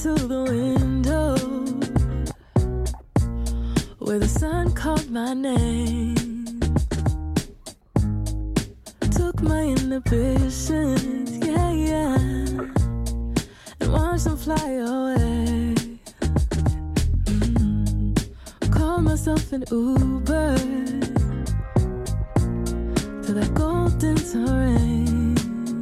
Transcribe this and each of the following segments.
to the window where the sun called my name. Took my inhibitions, yeah, yeah, and watched them fly away. Called myself an Uber to that golden terrain.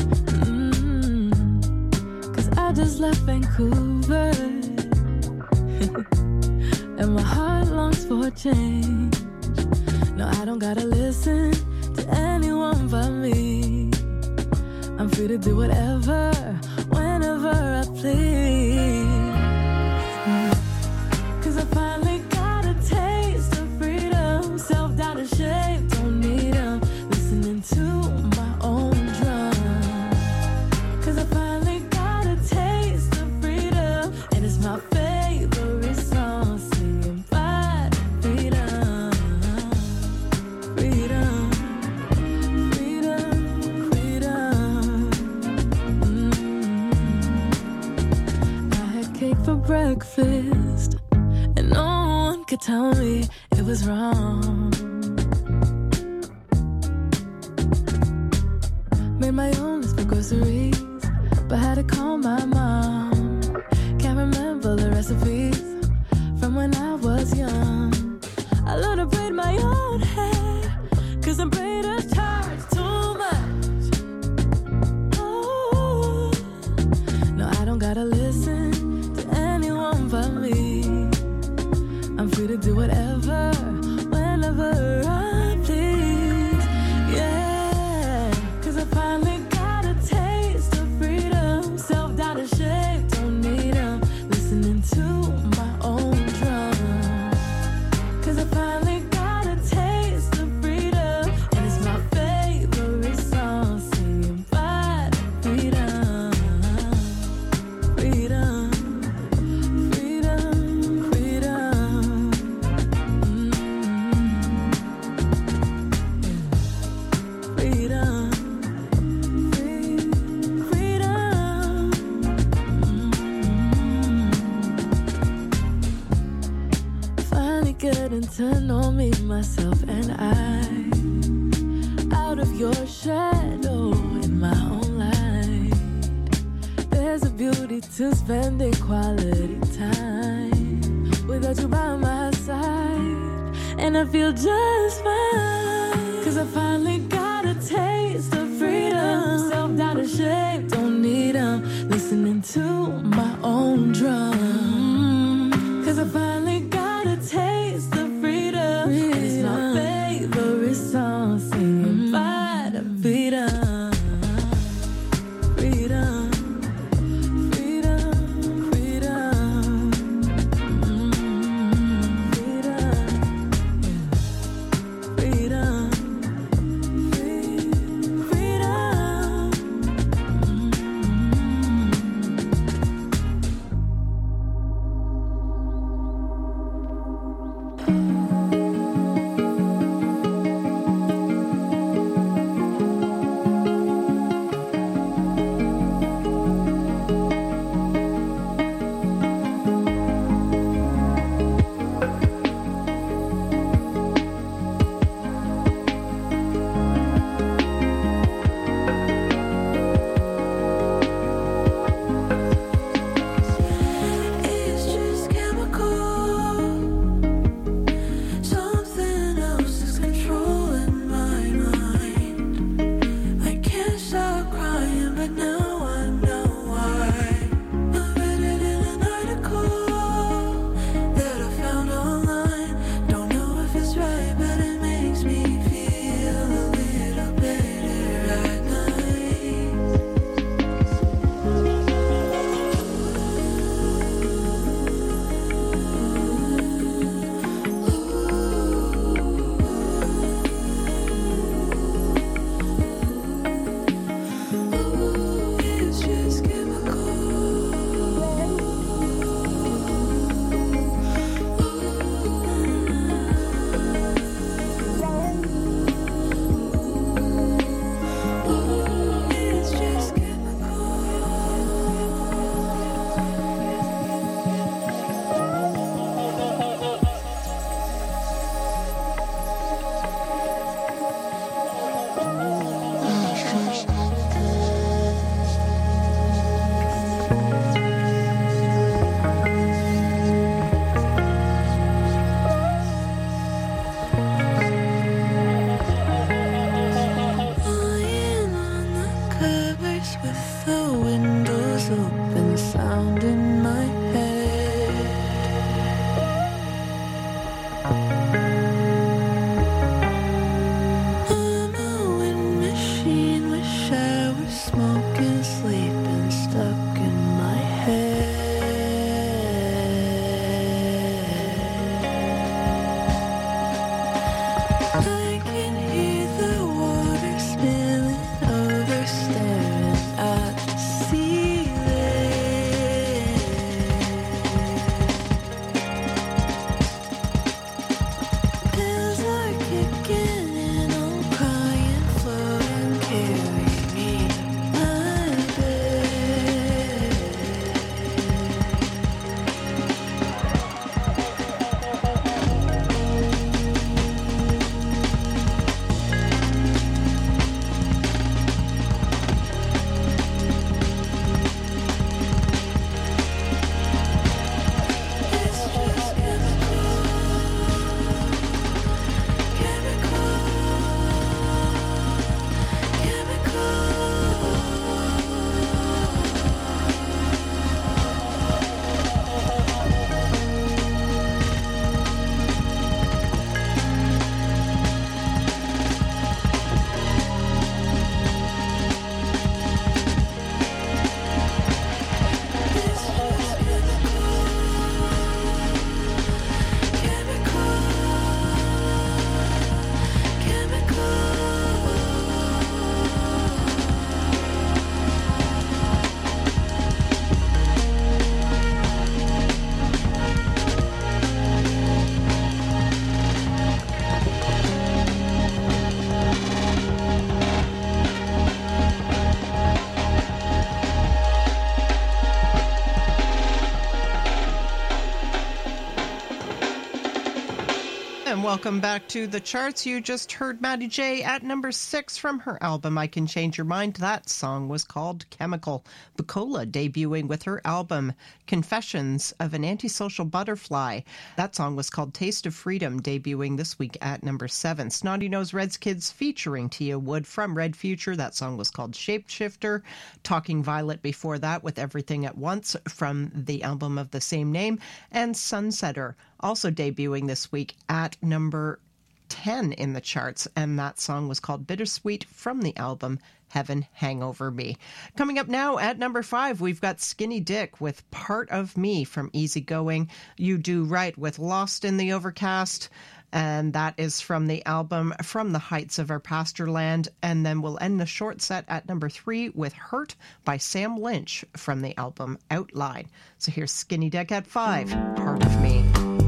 Cause I just left Vancouver and my heart longs for change. No, I don't gotta listen to anyone but me. I'm free to do whatever, whenever I please. Cause I finally got a taste of freedom. Self-doubt and shame, don't need them. Listening to my own drum. Cause I finally got a taste of freedom, and it's my favorite song. Singing by freedom, freedom, freedom, freedom. I had cake for breakfast, and no one could tell me it was wrong. Made my own list for groceries, but had to call my mom. Can't remember the recipes from when I was young. I learned to braid my own hair, cause the braiders charge too much. Oh, no, I don't gotta listen to anyone but me. I'm free to do whatever, whenever I please. Yeah, cause I finally got a taste of freedom. Self-doubt and shame, don't need them. Listening to my own drum. Cause I finally got a taste of freedom, and it's my favorite song. Singing by freedom, freedom, freedom, freedom. Freedom, freedom. Finally getting to know me, myself, and I. Out of your shadow in my own light. There's a beauty to spending quality time without you by my side, and I feel just fine. Cause I finally got a taste of freedom. Self-doubt and shame, don't need them. Listening to my own drum. Cause I finally got a taste of freedom, and it's my favorite song. Singing by the freedom, freedom, freedom, freedom, freedom, freedom, freedom. and welcome back to the charts. You just heard Maddie J at number 6 from her album I Can Change Your Mind. That song was called Chemical. Bukola debuting with her album Confessions of an Antisocial Butterfly. That song was called Taste of Freedom, debuting this week at number 7. Snotty Nose Red's Kids featuring Tia Wood from Red Future. That song was called Shapeshifter. Talking Violet before that with Everything at Once from the album of the same name. And Sunsetter also debuting this week at number 10 in the charts, and that song was called Bittersweet from the album Heaven Hang Over Me. Coming up now at number 5, we've got Skinny Dick with Part of Me from Easygoing. You Do Right with Lost in the Overcast, and that is from the album From the Heights of Our Pasture Land. And then we'll end the short set at number 3 with Hurt by Sam Lynch from the album Outline. So here's Skinny Dick at 5, Part of Me.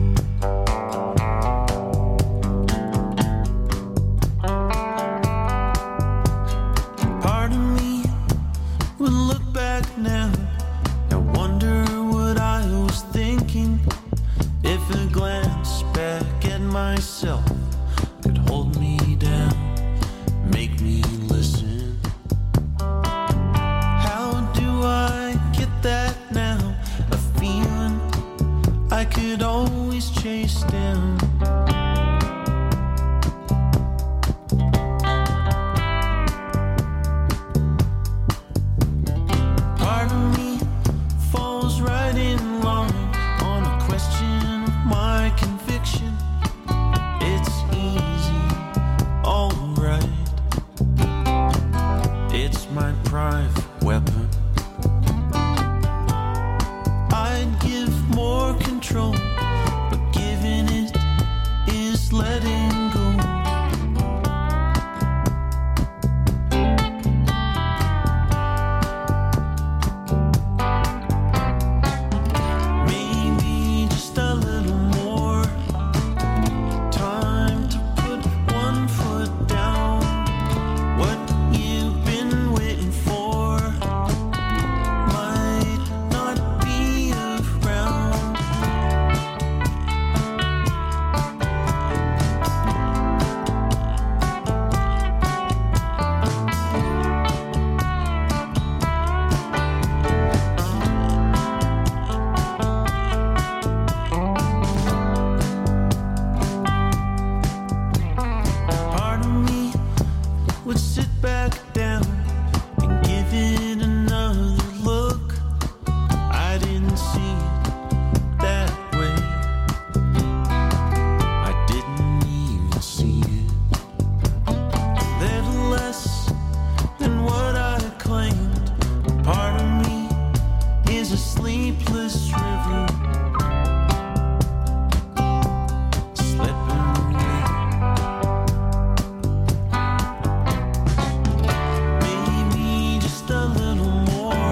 Part of me would look back now and wonder what I was thinking. If a glance back at myself could hold me down, make me listen. How do I get that now? A feeling I could always chase down. Part of me falls right in line on a question of my conviction. It's easy, alright. It's my private weapon. I'd give more control, but giving it is letting go. Maybe just a little more time to put one foot down. What you've been waiting for might not be around. Part of me would sit back down and give it another look. I didn't see it that way. I didn't even see it. A little less than what I claimed. Part of me is a sleepless river, slipping away. Maybe just a little more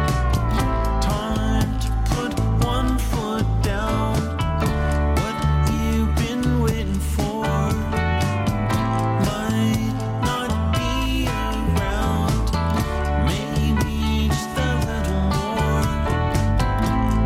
time to put one foot down. What you've been waiting for might not be around. Maybe just a little more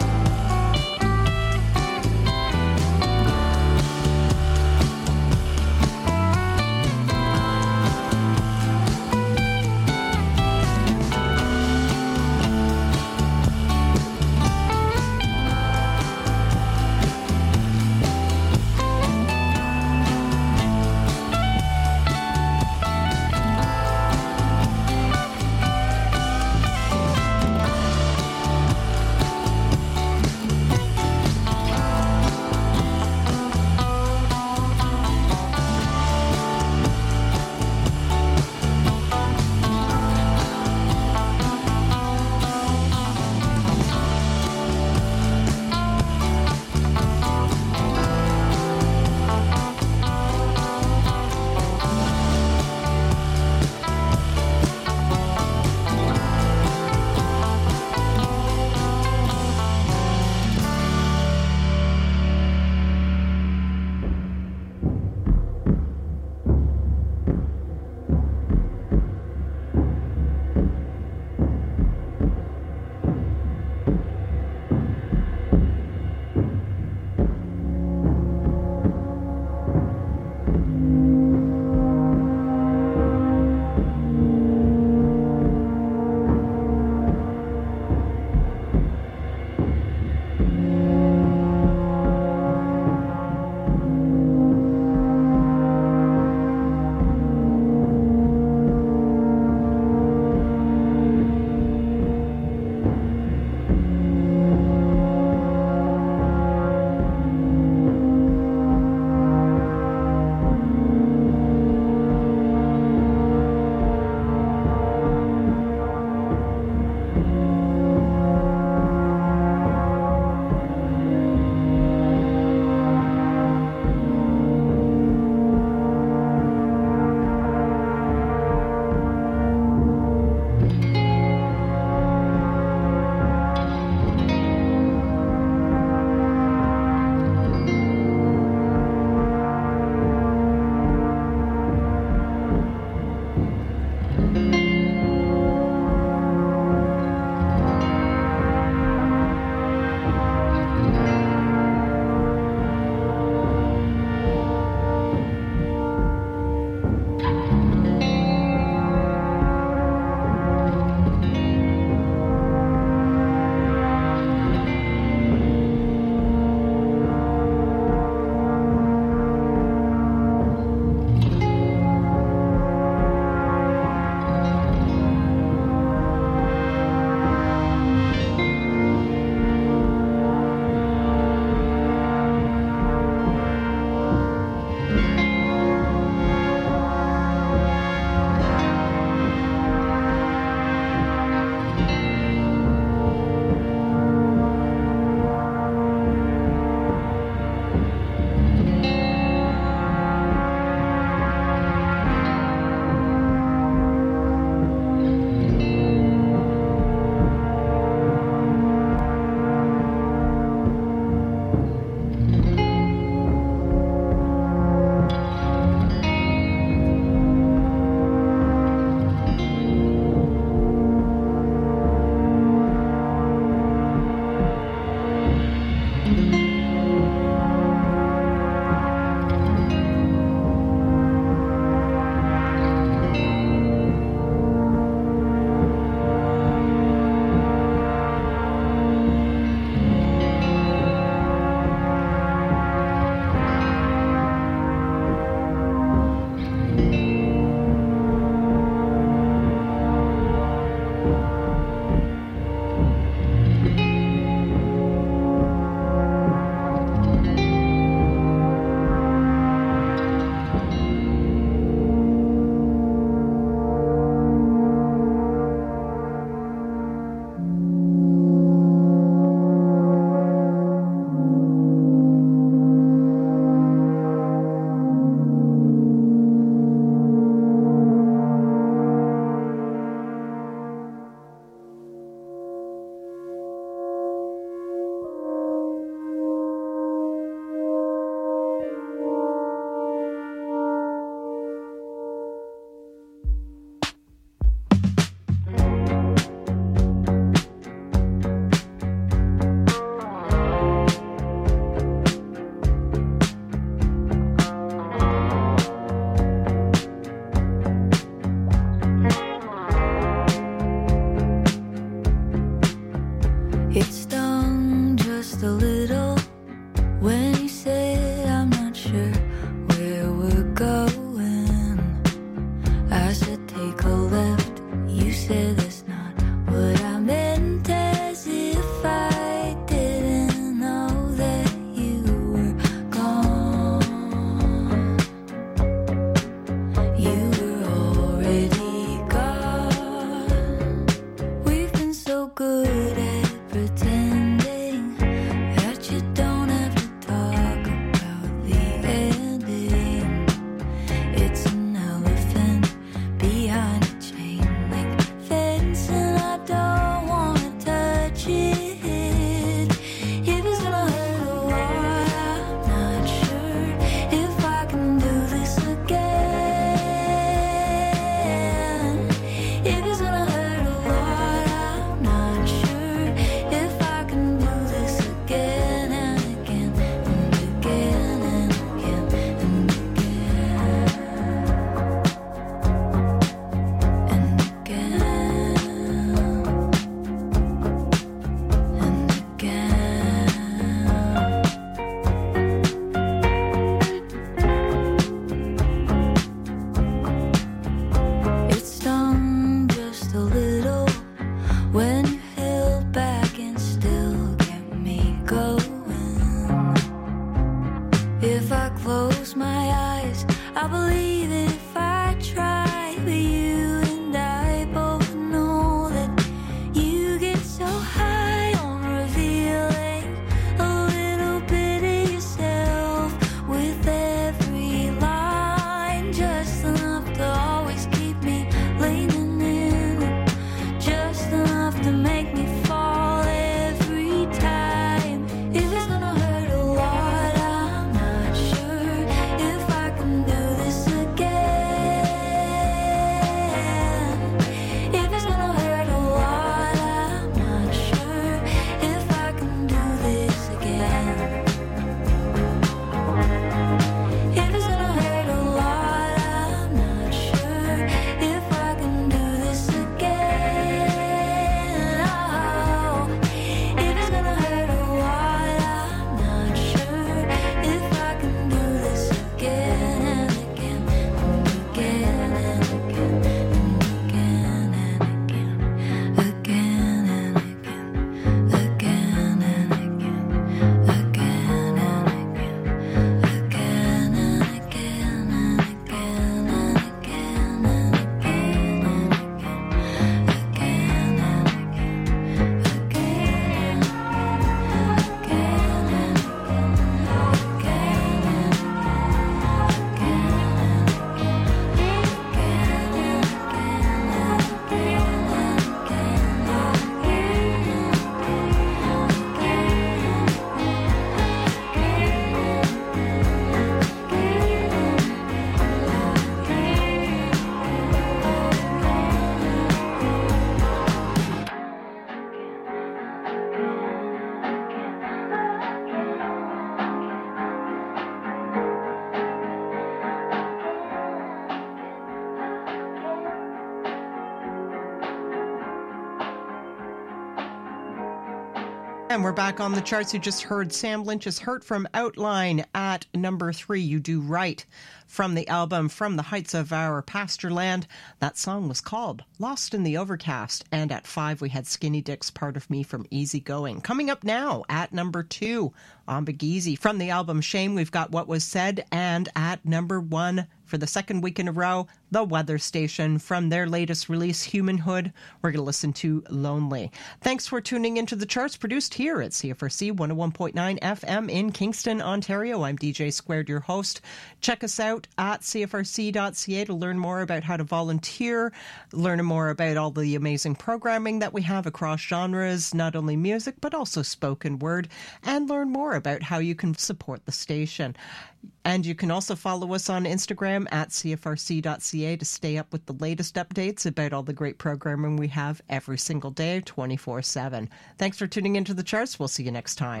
And we're back on the charts. You just heard Sam Lynch's Hurt from Outline at number 3. You Do Right from the album From the Heights of Our Pasture Land. That song was called Lost in the Overcast. And at 5, we had Skinny Dick's Part of Me from Easy Going. Coming up now at number 2, Ombagizi from the album Shame. We've got What Was Said. And at number 1, for the second week in a row, The Weather Station from their latest release, Humanhood. We're going to listen to Lonely. Thanks for tuning into the charts produced here at CFRC 101.9 FM in Kingston, Ontario. I'm DJ Squared, your host. Check us out at cfrc.ca to learn more about how to volunteer, learn more about all the amazing programming that we have across genres, not only music, but also spoken word, and learn more about how you can support the station. And you can also follow us on Instagram at cfrc.ca to stay up with the latest updates about all the great programming we have every single day, 24/7. Thanks for tuning into the charts. We'll see you next time.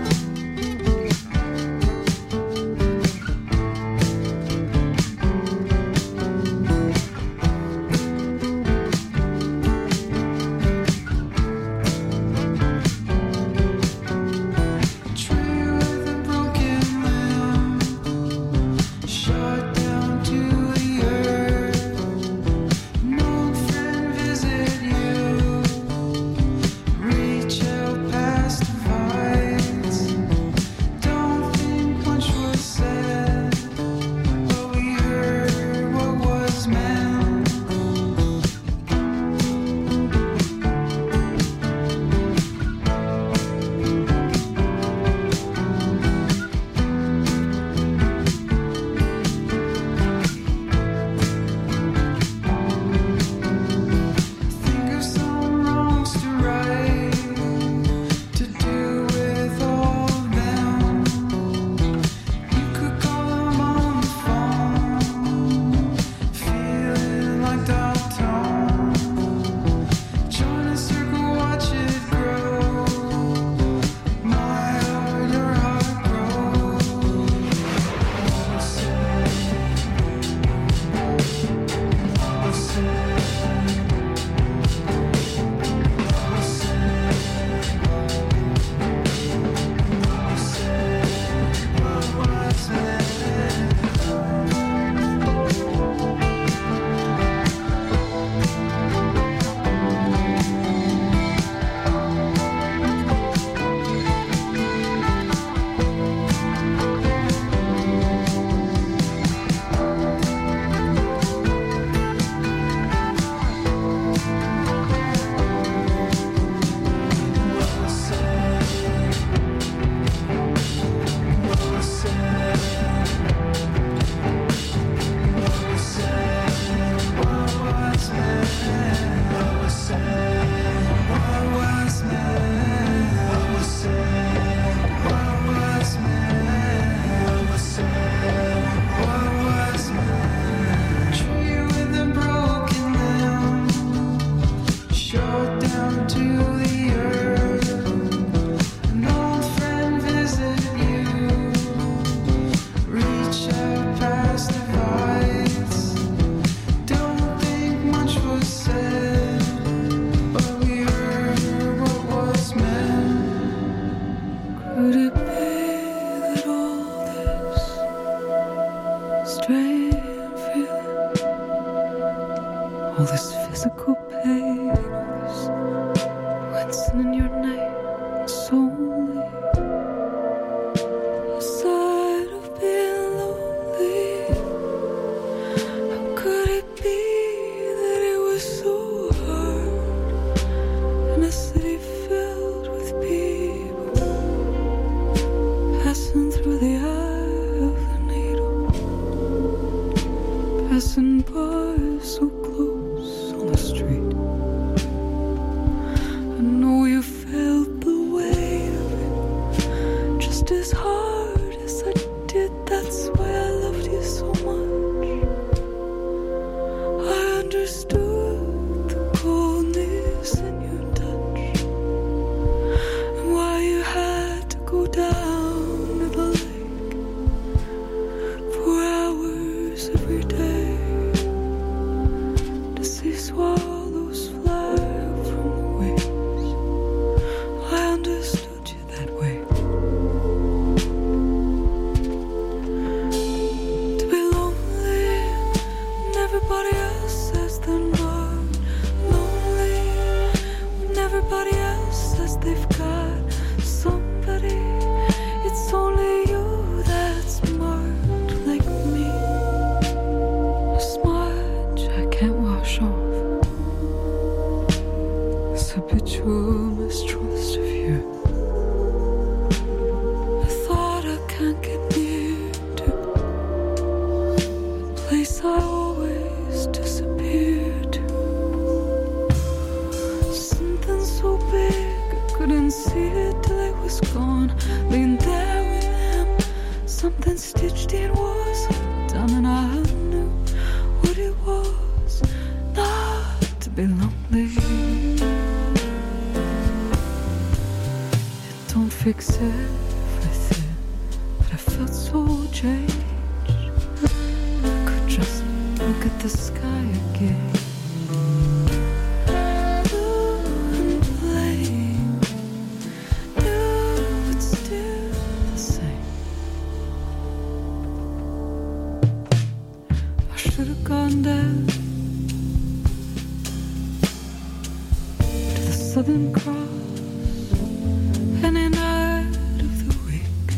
All this physical pain, all this wincing in your neck, solely a sign of being lonely. How could it be that it was so hard in a city filled with people passing through the eye of the needle, passing by so close on the street? I know you felt Everybody else says they've got somebody. It's only you that's smart like me. A smudge I can't wash off. This habitual mistrust of you. A thought I can't get near to. A place I always disappear to. Something so big I couldn't see it till it was gone. Laying there with him, something stitched in was done, and I knew what it was, not to be lonely. It don't fix everything, but I felt so changed. I could just look at the sky again. Southern Cross, any night of the week.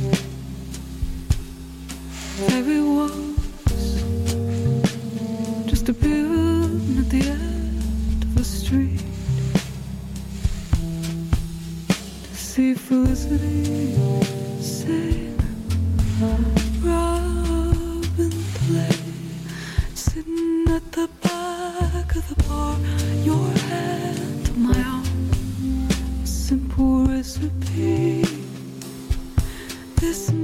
There it was, just a building at the end of the street. To see Felicity sing, Robin play, sitting at the back of the bar, your hand on my arm, simple recipe. This